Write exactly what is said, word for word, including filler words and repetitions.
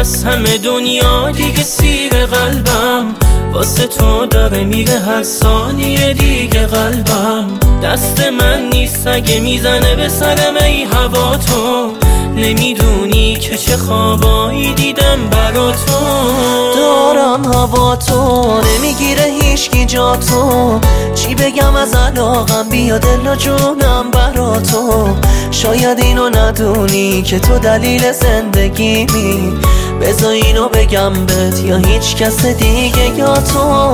از همه دنیا دیگه سیر قلبم، واسه تو داره میره هر ثانیه دیگه قلبم. دست من نیست اگه میزنه به سرم ای هوا تو، نمیدونی که چه خوابایی دیدم برا تو. دارم هوا تو، نمیگیره هیچکی جا تو، چی بگم از علاقم، بیا دل و جونم برا تو. شاید اینو ندونی که تو دلیل زندگیمی، بذار اینو بگم بهت یا هیچ کس دیگه یا تو.